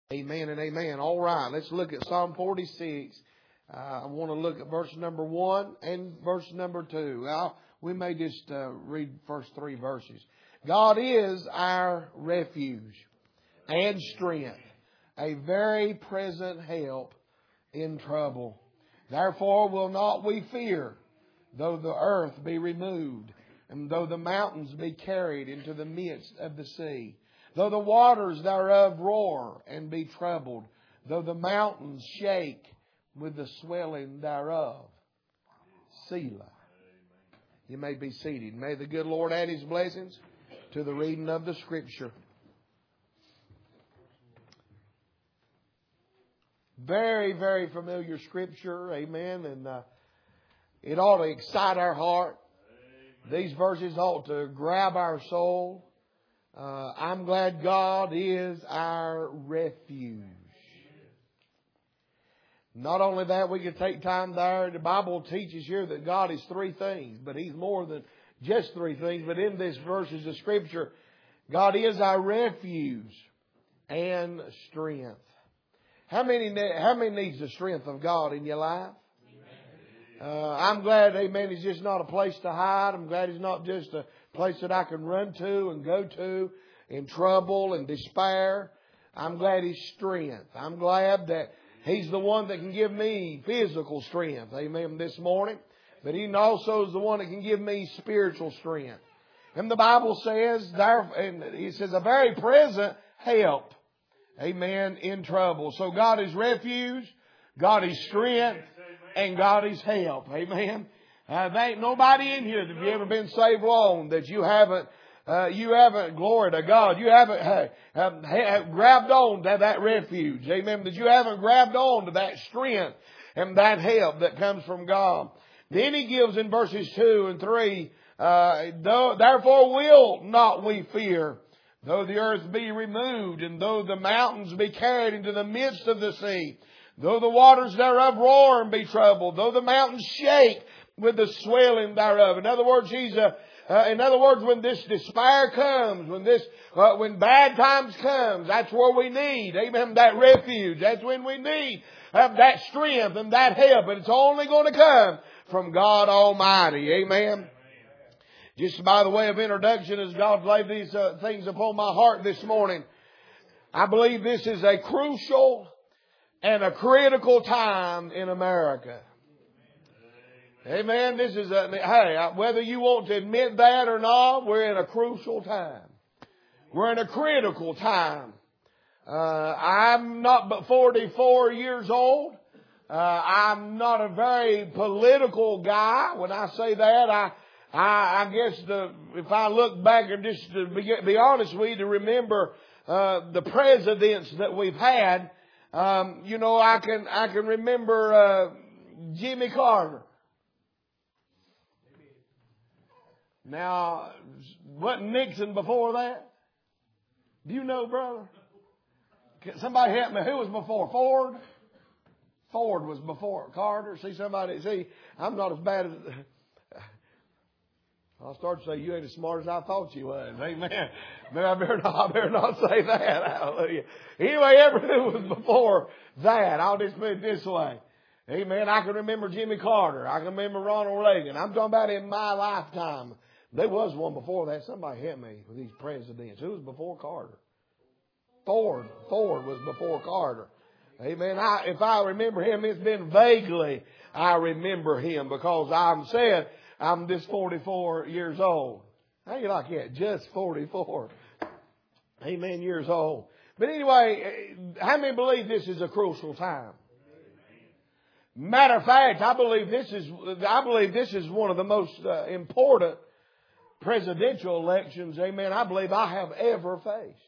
Amen and amen. All right, let's look at Psalm 46. I want to look at verse number 1 and verse number 2. We may just read first 3 verses. God is our refuge and strength, a very present help in trouble. Therefore will not we fear, though the earth be removed, and though the mountains be carried into the midst of the sea. Though the waters thereof roar and be troubled, though the mountains shake with the swelling thereof. Selah. You may be seated. May the good Lord add His blessings to the reading of the Scripture. Very, very familiar Scripture. Amen. And it ought to excite our heart. These verses ought to grab our soul. I'm glad God is our refuge. Not only that, we can take time there. The Bible teaches here that God is 3 things, but He's more than just 3 things. But in these verses of Scripture, God is our refuge and strength. How many needs the strength of God in your life? I'm glad, amen, He's just not a place to hide. I'm glad He's not just a place that I can run to and go to in trouble and despair. I'm glad He's strength. I'm glad that He's the one that can give me physical strength, amen, this morning. But He also is the one that can give me spiritual strength. And the Bible says, and He says, a very present help, amen, in trouble. So God is refuge, God is strength, and God is help, amen. There ain't nobody in here that have you ever been saved long that you haven't, glory to God, you haven't grabbed on to that refuge, amen, that you haven't grabbed on to that strength and that help that comes from God. Then He gives in verses 2 and 3, therefore will not we fear, though the earth be removed, and though the mountains be carried into the midst of the sea, though the waters thereof roar and be troubled, though the mountains shake with the swelling thereof. In other words, when this despair comes, when bad times comes, that's where we need, amen, that refuge. That's when we need that strength and that help. And it's only going to come from God Almighty, amen. Just by the way of introduction, as God laid these things upon my heart this morning, I believe this is a crucial and a critical time in America. Amen. This is whether you want to admit that or not, we're in a crucial time. We're in a critical time. I'm not but 44 years old. I'm not a very political guy. When I say that, I guess if I look back and just to be honest with you, to remember the presidents that we've had, I can remember Jimmy Carter. Now, wasn't Nixon before that? Do you know, brother? Somebody help me. Who was before? Ford? Ford was before Carter. See, I'm not as bad as... I'll start to say, you ain't as smart as I thought you was. Amen. But I better not say that. Hallelujah. Anyway, everything was before that. I'll just put it this way. Amen. I can remember Jimmy Carter. I can remember Ronald Reagan. I'm talking about in my lifetime. There was one before that. Somebody help me with these presidents. Who was before Carter? Ford. Ford was before Carter. Amen. If I remember him, it's been vaguely I remember him, because I'm just 44 years old. How you like that? Just 44. Amen, years old. But anyway, how many believe this is a crucial time? Matter of fact, I believe this is one of the most important presidential elections, amen, I believe I have ever faced.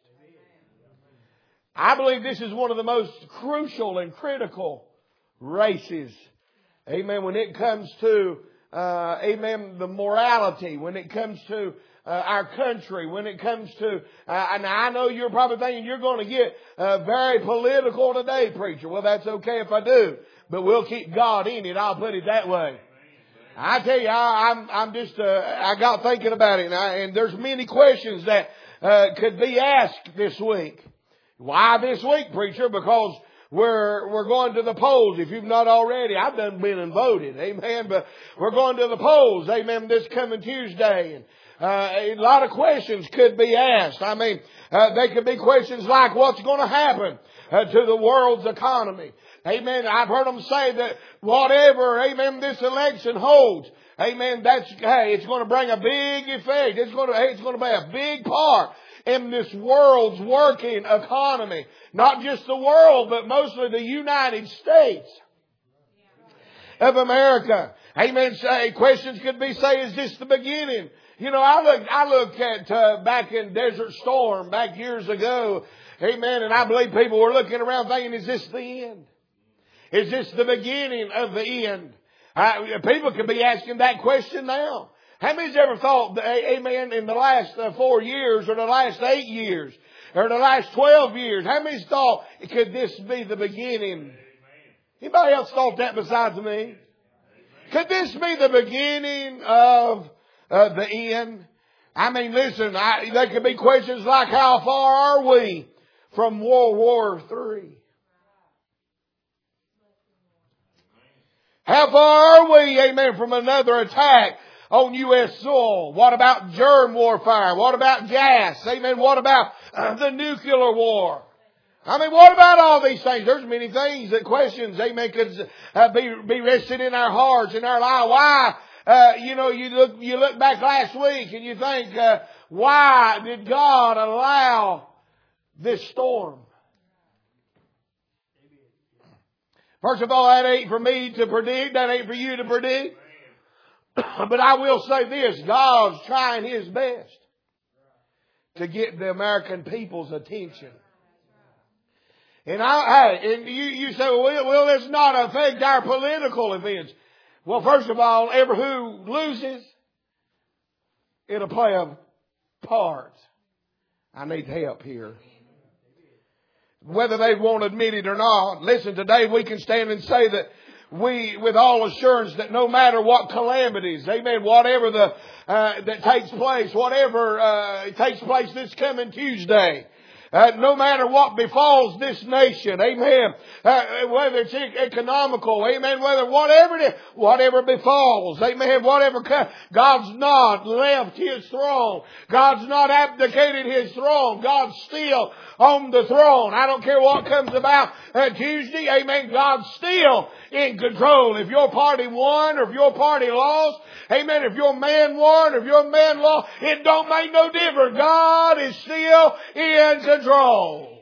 I believe this is one of the most crucial and critical races, amen, when it comes to amen, the morality, when it comes to our country, when it comes to, and I know you're probably thinking you're going to get very political today, preacher. Well, that's okay if I do, but we'll keep God in it. I'll put it that way. I tell you, I got thinking about it, and there's many questions that could be asked this week. Why this week, preacher? Because we're going to the polls. If you've not already, I've done been and voted. Amen. But we're going to the polls. Amen. This coming Tuesday. And a lot of questions could be asked. I mean, they could be questions like, what's going to happen to the world's economy? Amen. I've heard them say that whatever, amen, this election holds, amen, it's going to bring a big effect. It's going to be a big part in this world's working economy. Not just the world, but mostly the United States of America. Amen. Say, questions could be, say, is this the beginning? You know, I looked at, back in Desert Storm, back years ago, amen, and I believe people were looking around thinking, is this the end? Is this the beginning of the end? People could be asking that question now. How many's ever thought, amen, in the last 4 years, or the last 8 years, or the last 12 years, how many's thought, could this be the beginning? Anybody else thought that besides me? Could this be the beginning of the end? I mean, listen, there could be questions like, how far are we from World War III? How far are we, amen, from another attack on U.S. soil? What about germ warfare? What about gas? Amen. What about the nuclear war? I mean, what about all these things? There's many things that questions, amen, could be rested in our hearts, in our life. Why? You look back last week and you think, why did God allow this storm? First of all, that ain't for me to predict. That ain't for you to predict. But I will say this. God's trying His best to get the American people's attention. And you say, well, it's not affect our political events. Well, first of all, who loses, it'll play a part. I need help here. Whether they won't admit it or not. Listen, today we can stand and say that we, with all assurance, that no matter what calamities, amen, whatever that takes place, whatever takes place this coming Tuesday, no matter what befalls this nation, amen, whether it's economical, amen, whatever befalls, amen, God's not left His throne. God's not abdicated His throne. God's still on the throne. I don't care what comes about Tuesday, amen, God's still in control. If your party won or if your party lost, amen, if your man won or if your man lost, it don't make no difference. God is still in control.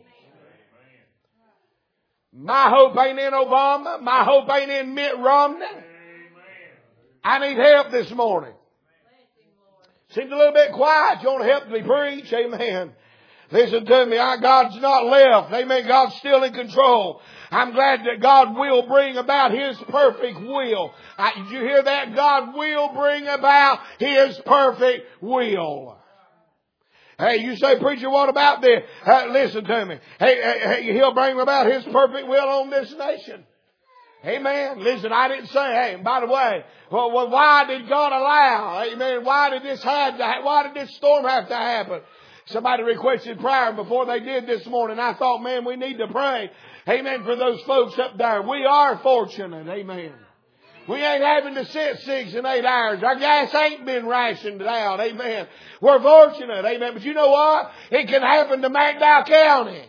My hope ain't in Obama. My hope ain't in Mitt Romney. I need help this morning. Seems a little bit quiet. You want to help me preach? Amen. Listen to me. God's not left. Amen. God's still in control. I'm glad that God will bring about His perfect will. Did you hear that? God will bring about His perfect will. Hey, you say, preacher, what about this? Listen to me. Hey, He'll bring about His perfect will on this nation. Amen. Listen, I didn't say, hey, and by the way, well, why did God allow? Amen. Why did this storm have to happen? Somebody requested prayer before they did this morning. I thought, man, we need to pray. Amen. For those folks up there. We are fortunate. Amen. We ain't having to sit 6 and 8 hours. Our gas ain't been rationed out. Amen. We're fortunate. Amen. But you know what? It can happen to McDowell County.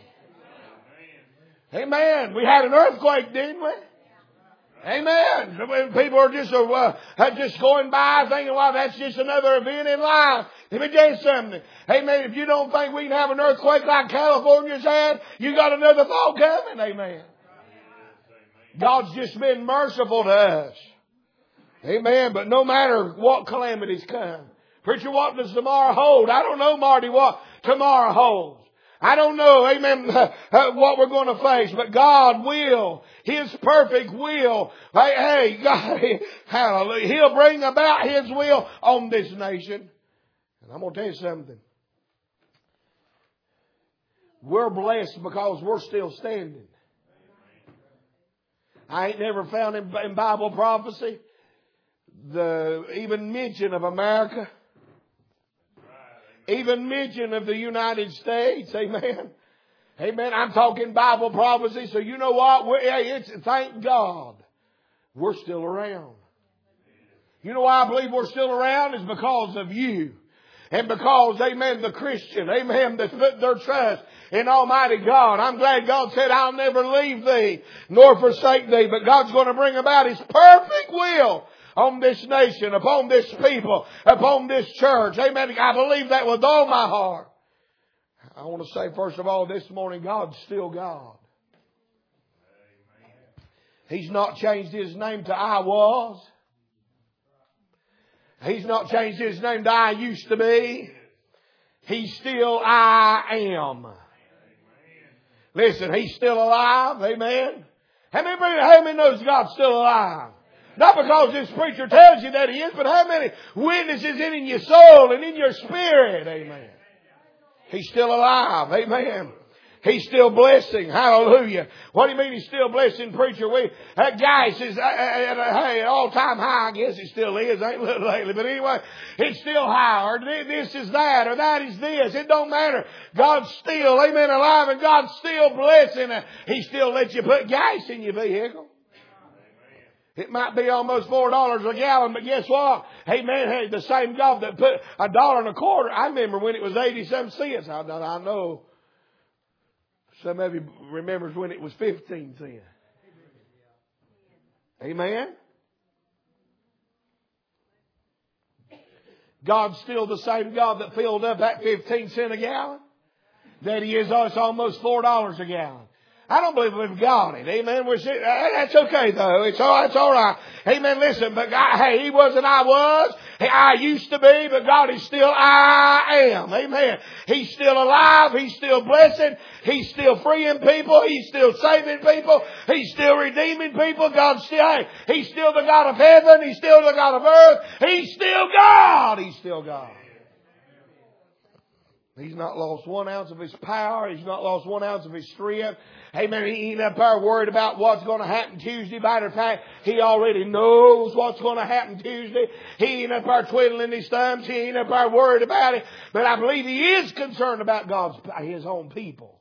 Amen. We had an earthquake, didn't we? Amen. When people are just going by thinking, well, that's just another event in life. Let me tell you something. Amen. If you don't think we can have an earthquake like California's had, you got another fall coming. Amen. God's just been merciful to us. Amen. But no matter what calamities come. Preacher, what does tomorrow hold? I don't know, Marty, what tomorrow holds. I don't know, amen, what we're going to face, but God will, His perfect will, hey, God, hallelujah, He'll bring about His will on this nation. And I'm going to tell you something. We're blessed because we're still standing. I ain't never found in Bible prophecy the even mention of America. Even mention of the United States, amen. Amen. I'm talking Bible prophecy. So you know what? Thank God we're still around. You know why I believe we're still around? Is because of you. And because, amen, the Christian, amen, that put their trust in Almighty God. I'm glad God said, I'll never leave thee nor forsake thee. But God's going to bring about His perfect will on this nation, upon this people, upon this church. Amen. I believe that with all my heart. I want to say, first of all, this morning, God's still God. He's not changed His name to I was. He's not changed His name to I used to be. He's still I am. Listen, He's still alive. Amen. How many knows God's still alive? Not because this preacher tells you that He is, but how many witnesses in your soul and in your spirit? Amen. He's still alive. Amen. He's still blessing. Hallelujah. What do you mean He's still blessing, preacher? That guy says, hey, all-time high. I guess it still is. I ain't looked lately. But anyway, it's still high. Or this is that. Or that is this. It don't matter. God's still, amen, alive. And God's still blessing. He still lets you put gas in your vehicle. It might be almost $4 a gallon, but guess what? Hey man, hey, the same God that put $1.25. I remember when it was 80-some cents. I know. Some of you remembers when it was 15 cents. Amen? God's still the same God that filled up that 15 cents a gallon. That He is us almost $4 a gallon. I don't believe we've got it. Amen. That's okay though. It's all right. Amen. Listen, but God, hey, He wasn't I was. Hey, I used to be, but God is still I am. Amen. He's still alive. He's still blessing. He's still freeing people. He's still saving people. He's still redeeming people. God's still, hey, He's still the God of heaven. He's still the God of earth. He's still God. He's still God. He's not lost 1 ounce of His power. He's not lost 1 ounce of His strength. Amen. He ain't up there worried about what's going to happen Tuesday. Matter of fact, He already knows what's going to happen Tuesday. He ain't up there twiddling His thumbs. He ain't up there worried about it. But I believe He is concerned about His own people.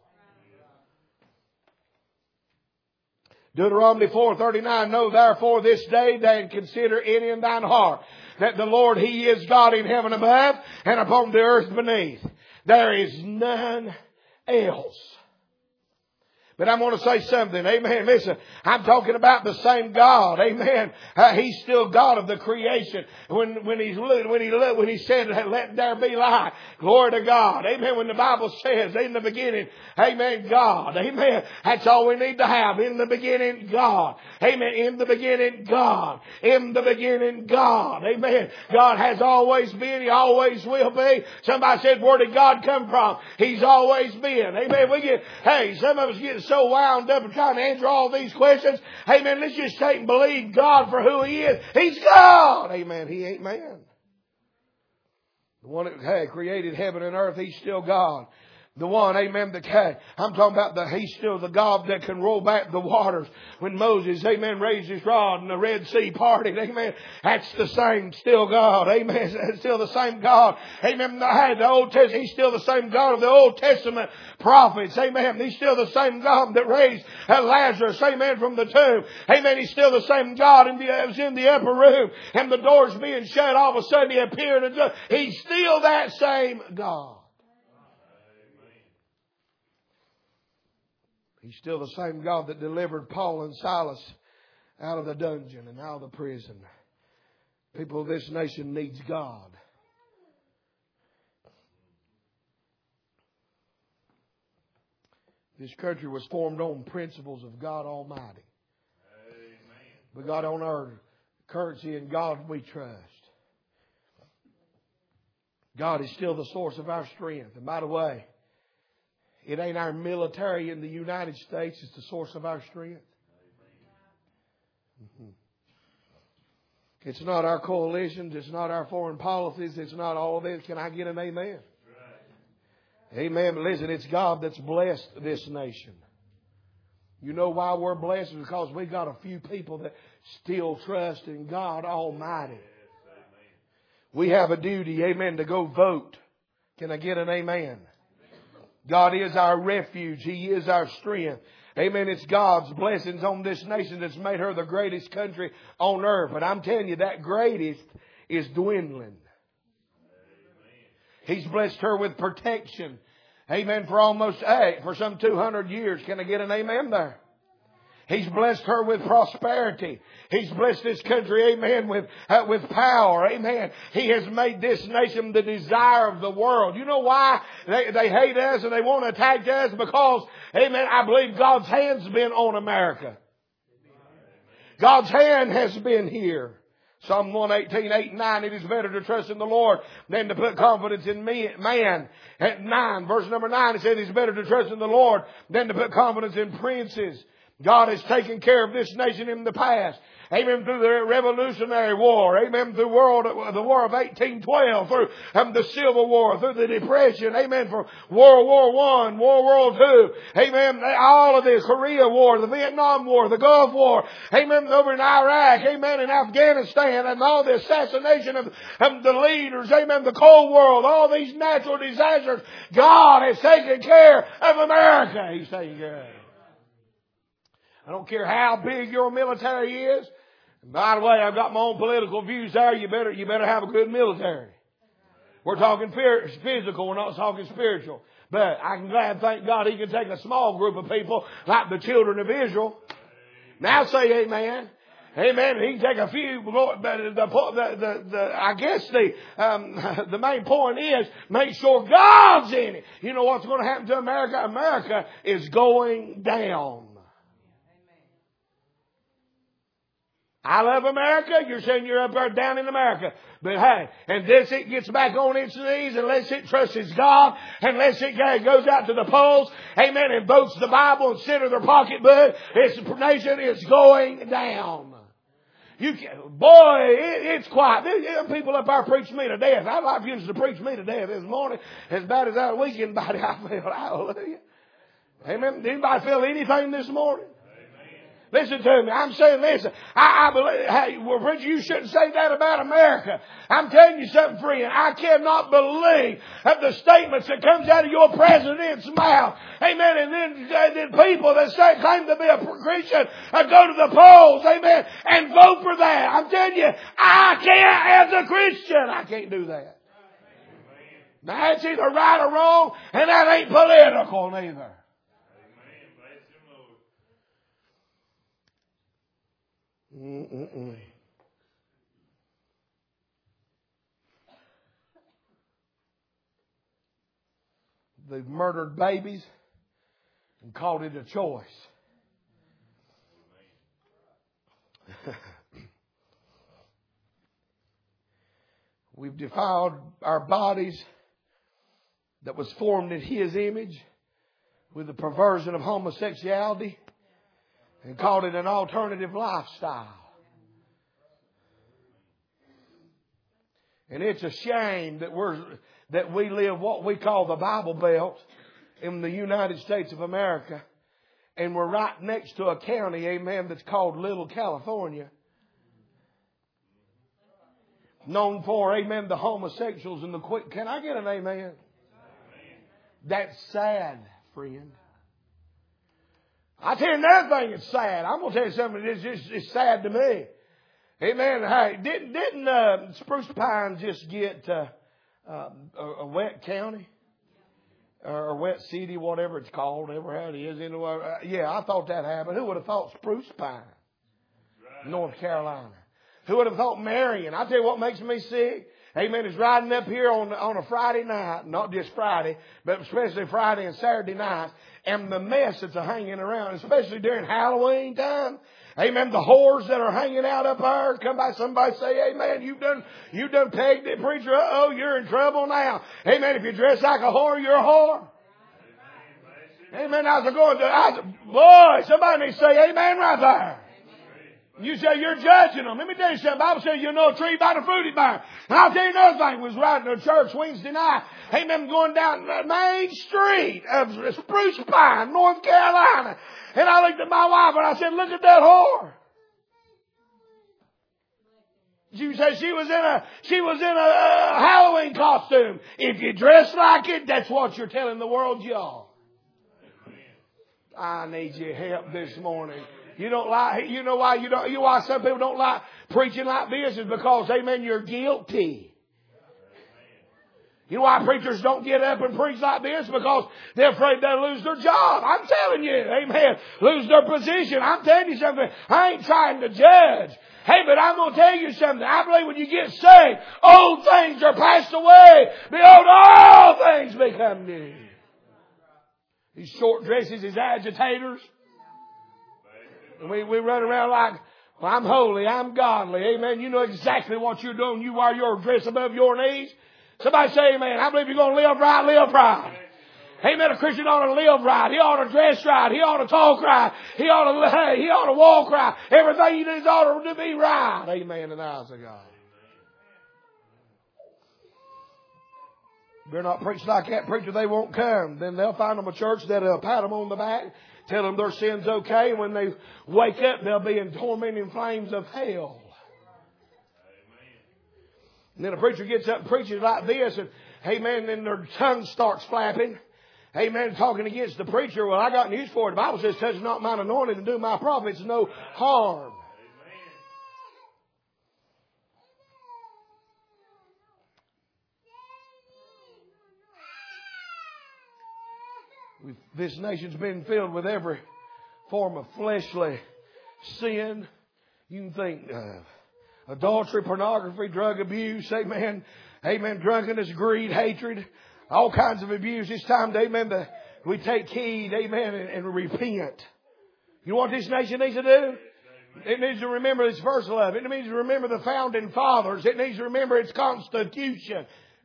Deuteronomy 4:39, know therefore this day and consider it in thine heart that the Lord He is God in heaven above and upon the earth beneath. There is none else. But I'm going to say something. Amen. Listen, I'm talking about the same God. Amen. He's still God of the creation. When He said, let there be light. Glory to God. Amen. When the Bible says in the beginning, amen, God. Amen. That's all we need to have. In the beginning, God. Amen. In the beginning, God. In the beginning, God. Amen. God has always been. He always will be. Somebody said, where did God come from? He's always been. Amen. Some of us get so wound up in trying to answer all these questions. Amen. Let's just take and believe God for who He is. He's God. Amen. He ain't man. The one that created heaven and earth, He's still God. The one, amen, I'm talking about He's still the God that can roll back the waters. When Moses, amen, raised his rod and the Red Sea parted, amen, that's the same still God, amen, it's still the same God, amen, the Old Testament, He's still the same God of the Old Testament prophets, amen, He's still the same God that raised Lazarus, amen, from the tomb, amen, He's still the same God that was in the upper room and the doors being shut, all of a sudden He appeared, and He's still that same God. He's still the same God that delivered Paul and Silas out of the dungeon and out of the prison. People of this nation needs God. This country was formed on principles of God Almighty. Amen. We got on our currency and God we trust. God is still the source of our strength. And by the way, it ain't our military in the United States. It's the source of our strength. Mm-hmm. It's not our coalitions. It's not our foreign policies. It's not all of this. Can I get an amen? Right. Amen. But listen, it's God that's blessed this nation. You know why we're blessed? Because we got a few people that still trust in God Almighty. Yes, we have a duty, amen, to go vote. Can I get an amen? God is our refuge. He is our strength. Amen. It's God's blessings on this nation that's made her the greatest country on earth. But I'm telling you, that greatest is dwindling. He's blessed her with protection. Amen. For some 200 years. Can I get an amen there? He's blessed her with prosperity. He's blessed this country, amen, with power, amen. He has made this nation the desire of the world. You know why they hate us and they want to attack us? Because, amen, I believe God's hand's been on America. God's hand has been here. Psalm 118, 8 and 9, it is better to trust in the Lord than to put confidence in man. At 9, verse number 9, it says it's better to trust in the Lord than to put confidence in princes. God has taken care of this nation in the past. Amen. Through the Revolutionary War. Amen. Through the War of 1812. Through the Civil War. Through the Depression. Amen. For World War I. World War II. Amen. All of this. Korea War. The Vietnam War. The Gulf War. Amen. Over in Iraq. Amen. In Afghanistan. And all the assassination of the leaders. Amen. The Cold War. All these natural disasters. God has taken care of America. He's taken care of it. I don't care how big your military is. And by the way, I've got my own political views there. You better have a good military. We're talking physical. We're not talking spiritual. But I can thank God He can take a small group of people like the children of Israel. Now say amen. Amen. He can take a few. I guess the main point is make sure God's in it. You know what's going to happen to America? America is going down. I love America. You're saying you're up there down in America. But hey, unless it gets back on its knees, unless it trusts God, unless it goes out to the polls, amen, and votes the Bible and sit in their pocketbook, its nation is going down. It's quiet. People up there preach me to death. I'd like you to preach me to death this morning. As bad as that weekend body I feel. Hallelujah. Amen. Did anybody feel anything this morning? Listen to me. I'm saying, listen. I believe, hey, well, preacher, you shouldn't say that about America. I'm telling you something, friend. I cannot believe that the statements that comes out of your president's mouth. Amen. And then people that claim to be a Christian go to the polls. Amen. And vote for that. I'm telling you, I can't, as a Christian, I can't do that. Now, that's either right or wrong, and that ain't political neither. They've murdered babies and called it a choice. We've defiled our bodies that was formed in His image with the perversion of homosexuality and called it an alternative lifestyle. And it's a shame that we live what we call the Bible Belt in the United States of America. And we're right next to a county, amen, that's called Little California. Known for, amen, the homosexuals and the quick. Can I get an amen? That's sad, friend. I tell you another thing that's sad. I'm going to tell you something it's sad to me. Amen. Hey, didn't Spruce Pine just get a wet county? Or wet city, whatever it's called, whatever it is. Yeah, I thought that happened. Who would have thought Spruce Pine, North Carolina? Who would have thought Marion? I tell you what makes me sick. Amen. Is riding up here on a Friday night, not just Friday, but especially Friday and Saturday night, and the mess that's hanging around, especially during Halloween time. Amen. The whores that are hanging out up there, come by somebody say, amen, you've done pegged it, preacher. Uh-oh, you're in trouble now. Amen. If you dress like a whore, you're a whore. Amen. Boy, somebody needs to say amen right there. You say you're judging them. Let me tell you something. The Bible says you know a tree by the fruit it bears. And I'll tell you another thing. I was riding to church Wednesday night. Amen. Going down the main street of Spruce Pine, North Carolina. And I looked at my wife and I said, look at that whore. She said she was in a Halloween costume. If you dress like it, that's what you're telling the world you are. I need your help this morning. You don't like, you know why why some people don't like preaching like this is because, amen, you're guilty. You know why preachers don't get up and preach like this? Because they're afraid they'll lose their job. I'm telling you, amen, lose their position. I'm telling you something. I ain't trying to judge. Hey, but I'm going to tell you something. I believe when you get saved, old things are passed away. Behold, all things become new. These short dresses is agitators. And we run around like, well, I'm holy, I'm godly. Amen. You know exactly what you're doing. You wear your dress above your knees. Somebody say amen. I believe you're going to live right, live right. Amen. A Christian ought to live right. He ought to dress right. He ought to talk right. He ought to walk right. Everything he does ought to be right. Amen. In the eyes of God. If they're not preaching like that preacher, they won't come. Then they'll find them a church that'll pat them on the back, tell them their sin's okay. And when they wake up, they'll be in tormenting flames of hell. And then a preacher gets up and preaches like this, and amen, then their tongue starts flapping. Amen, talking against the preacher. Well, I got news for it. The Bible says, touch not mine anointed and do my prophets no harm. This nation's been filled with every form of fleshly sin. You can think adultery, pornography, drug abuse, amen, amen, drunkenness, greed, hatred, all kinds of abuse. It's time to, amen, we take heed, amen, and repent. You know what this nation needs to do? It needs to remember its first love. It needs to remember the founding fathers. It needs to remember its Constitution.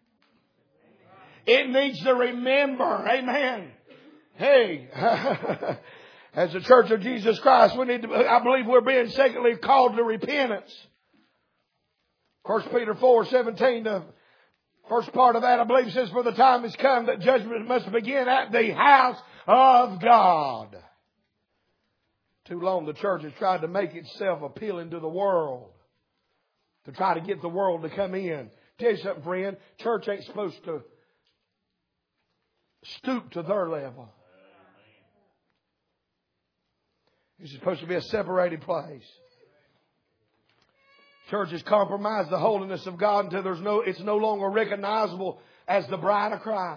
It needs to remember, amen. Hey, as the Church of Jesus Christ, we need to, I believe we're being secondly called to repentance. 1 Peter 4:17, the first part of that, I believe, says, for the time has come that judgment must begin at the house of God. Too long the church has tried to make itself appealing to the world, to try to get the world to come in. Tell you something, friend, church ain't supposed to stoop to their level. This is supposed to be a separated place. Church has compromised the holiness of God until it's no longer recognizable as the bride of Christ.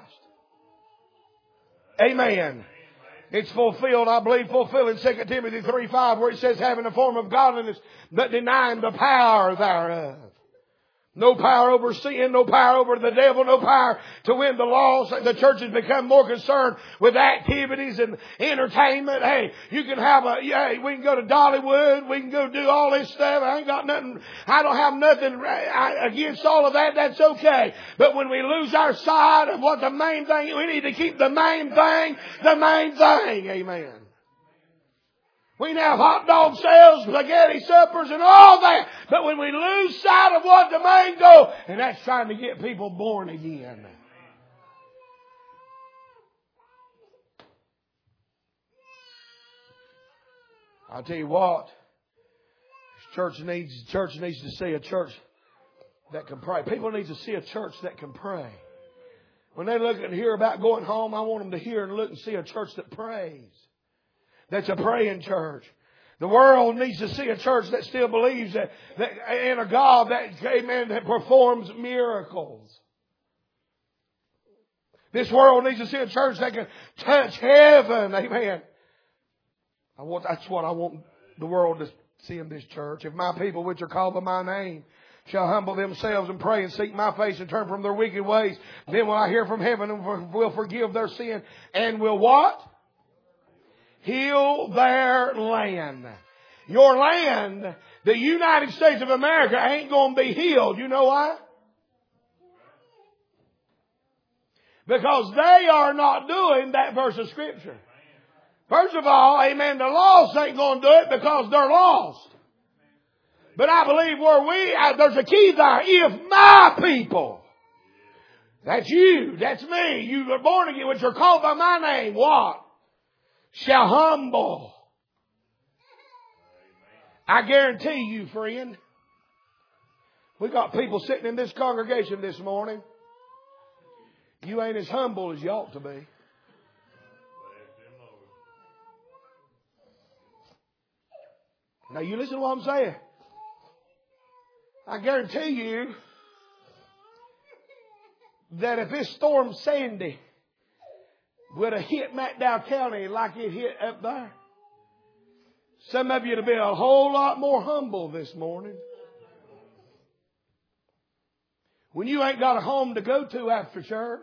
Amen. It's fulfilled, I believe, fulfilled in 2 Timothy 3:5, where it says, having a form of godliness, but denying the power thereof. No power over sin, no power over the devil, no power to win the lost. The church has become more concerned with activities and entertainment. Hey, you can have we can go to Dollywood, we can go do all this stuff. I don't have nothing against all of that. That's okay. But when we lose our sight of what the main thing, we need to keep the main thing the main thing. Amen. We can have hot dog sales, spaghetti suppers, and all that. But when we lose sight of what the main goal, and that's trying to get people born again. I'll tell you what, church needs to see a church that can pray. People need to see a church that can pray. When they look and hear about going home, I want them to hear and look and see a church that prays. That's a praying church. The world needs to see a church that still believes that in a God that, amen, that performs miracles. This world needs to see a church that can touch heaven. Amen. That's what I want the world to see in this church. If my people which are called by my name shall humble themselves and pray and seek my face and turn from their wicked ways, then will I hear from heaven and will forgive their sin and will what? Heal their land. Your land, the United States of America, ain't going to be healed. You know why? Because they are not doing that verse of Scripture. First of all, amen, the lost ain't going to do it because they're lost. But I believe there's a key there. If my people, that's you, that's me, you are born again, which are called by my name, what? Shall humble. I guarantee you, friend, We got people sitting in this congregation this morning. You ain't as humble as you ought to be. Now you listen to what I'm saying. I guarantee you that if this storm Sandy would have hit McDowell County like it hit up there, some of you would have been a whole lot more humble this morning. When you ain't got a home to go to after church.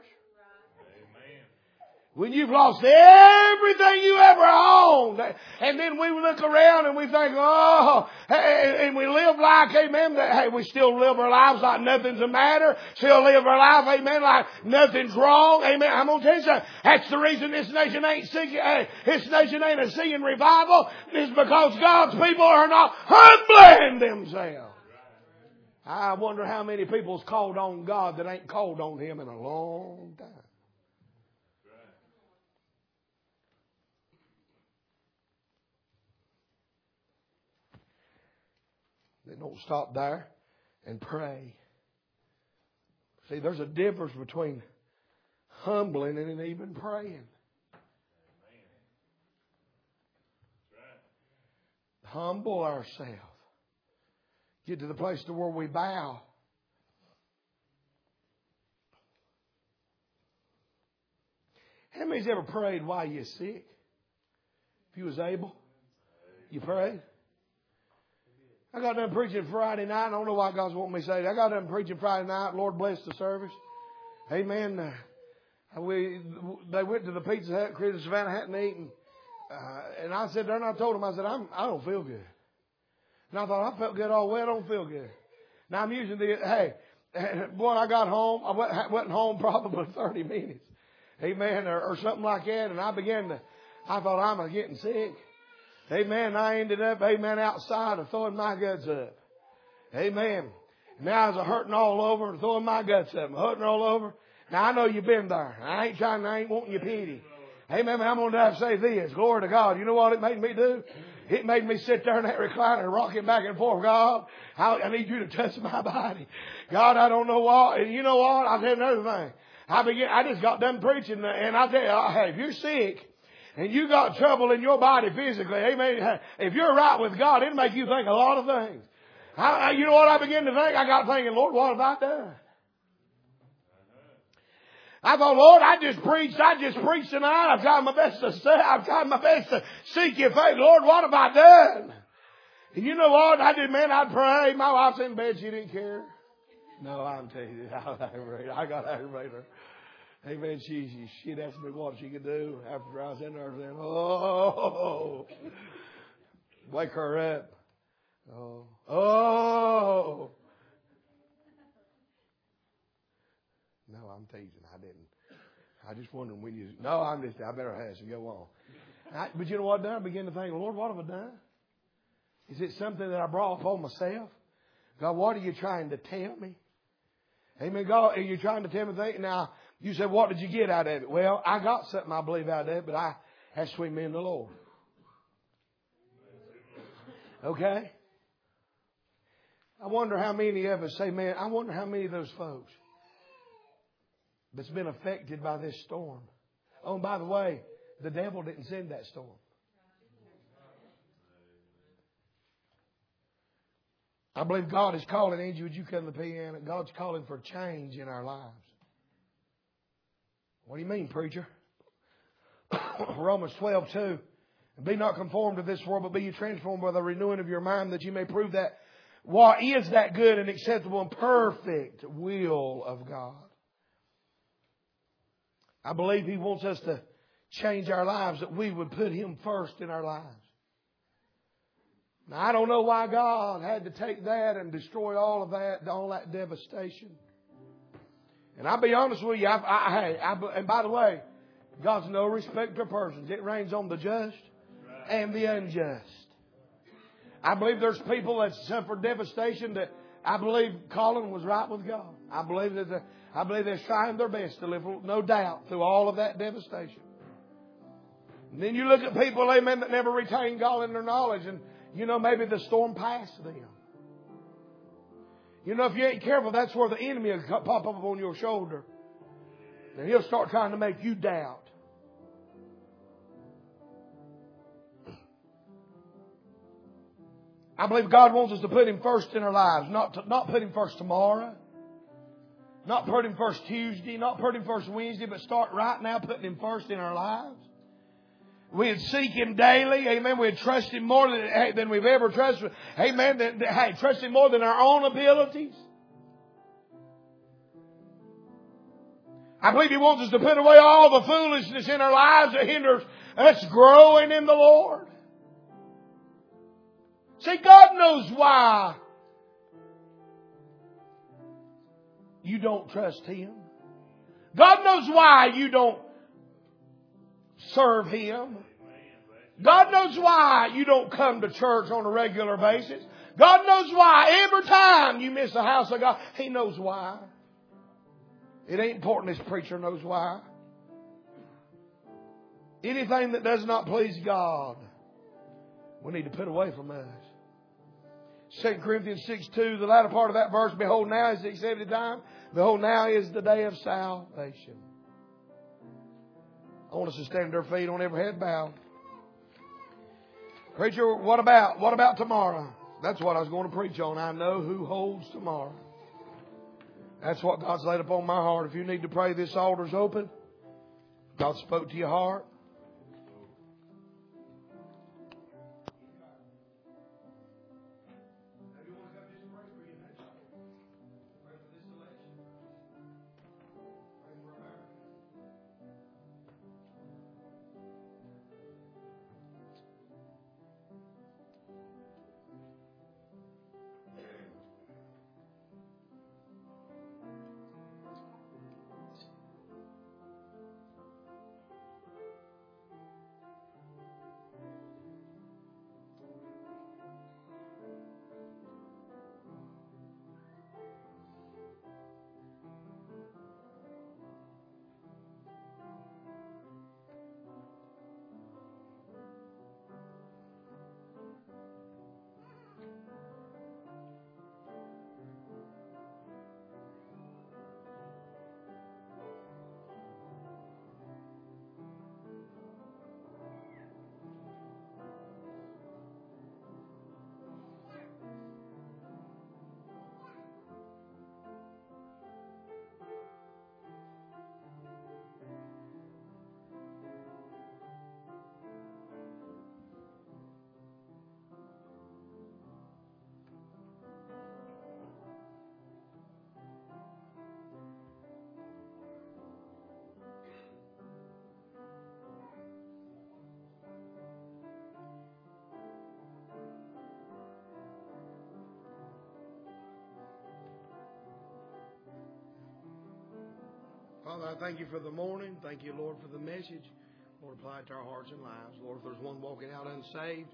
When you've lost everything you ever owned. And then we look around and we think, oh, and we live like, amen, hey, we still live our lives like nothing's the matter. Still live our life, amen, like nothing's wrong. Amen. I'm going to tell you something. That's the reason this nation ain't seeing revival. Is because God's people are not humbling themselves. I wonder how many people's called on God that ain't called on Him in a long time. They don't stop there and pray. See, there's a difference between humbling and even praying. Humble ourselves. Get to the place to where we bow. How many's ever prayed while you're sick? If you was able, you prayed? I got done preaching Friday night. I don't know why God's wanting me to say that. I got done preaching Friday night. Lord bless the service. Amen. They went to the Pizza Hut. Chris and Savannah hadn't eaten. And I said there, and I told them, I said, I don't feel good. And I thought, I felt good all the way. I don't feel good. Now I'm using boy, I got home. I wasn't home probably 30 minutes. Amen. Or something like that. And I thought, I'm getting sick. Amen. I ended up, outside of throwing my guts up. Amen. Now I was hurting all over and throwing my guts up. I'm hurting all over. Now I know you've been there. I ain't wanting your pity. Amen. I'm going to have to say this. Glory to God. You know what it made me do? It made me sit there in that recliner rocking back and forth. God, I need you to touch my body. God, I don't know what. And you know what? I'll tell you another thing. I just got done preaching and I tell you, hey, if you're sick, and you got trouble in your body physically, amen. If you're right with God, it'll make you think a lot of things. You know what I began to think? I got thinking, Lord, what have I done? I thought, Lord, I just preached tonight. I've tried my best to seek your face. Lord, what have I done? And you know what? I'd pray. My wife's in bed. She didn't care. No, I'm telling you, I got aggravated her. Amen. She'd ask me what she could do after I was in there. Saying, oh, wake her up. Oh. No, I'm teasing. I didn't. I just wondered when you. No, I better hush and go on. But you know what? I began to think, Lord, what have I done? Is it something that I brought upon myself? God, what are you trying to tell me? Amen. God, are you trying to tell me things? Now, you said, what did you get out of it? Well, I got something I believe out of it, but I had to swing me in the Lord. Okay? I wonder how many of us say, man, I wonder how many of those folks that's been affected by this storm. Oh, and by the way, the devil didn't send that storm. I believe God is calling. Angie, would you come to the piano? God's calling for change in our lives. What do you mean, preacher? Romans 12:2. And be not conformed to this world, but be ye transformed by the renewing of your mind, that you may prove that what is that good and acceptable and perfect will of God. I believe He wants us to change our lives, that we would put Him first in our lives. Now, I don't know why God had to take that and destroy all that devastation. And I'll be honest with you, and by the way, God's no respecter of persons. It rains on the just and the unjust. I believe there's people that suffer devastation that I believe Colin was right with God. I believe they're trying their best to live, no doubt, through all of that devastation. And then you look at people, amen, that never retain God in their knowledge, and you know, maybe the storm passed them. You know, if you ain't careful, that's where the enemy will pop up on your shoulder. And he'll start trying to make you doubt. I believe God wants us to put Him first in our lives. Not put Him first tomorrow. Not put Him first Tuesday. Not put Him first Wednesday. But start right now putting Him first in our lives. We'd seek Him daily. Amen. We'd trust Him more than we've ever trusted. Amen. Trust Him more than our own abilities. I believe He wants us to put away all the foolishness in our lives that hinders us growing in the Lord. See, God knows why you don't trust Him. God knows why you don't serve Him. God knows why you don't come to church on a regular basis. God knows why every time you miss the house of God. He knows why. It ain't important this preacher knows why. Anything that does not please God, we need to put away from us. 2 Corinthians 6:2, the latter part of that verse, behold, now is the accepted time. Behold, now is the day of salvation. I want us to stand at our feet on every head bowed. Preacher, what about tomorrow? That's what I was going to preach on. I know who holds tomorrow. That's what God's laid upon my heart. If you need to pray, this altar's open. God spoke to your heart. Father, I thank you for the morning. Thank you, Lord, for the message. Lord, apply it to our hearts and lives. Lord, if there's one walking out unsaved,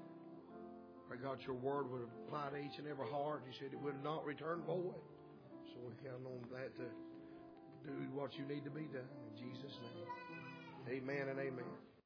pray God your word would apply to each and every heart. You said it would not return void. So we count on that to do what you need to be done. In Jesus' name, amen and amen.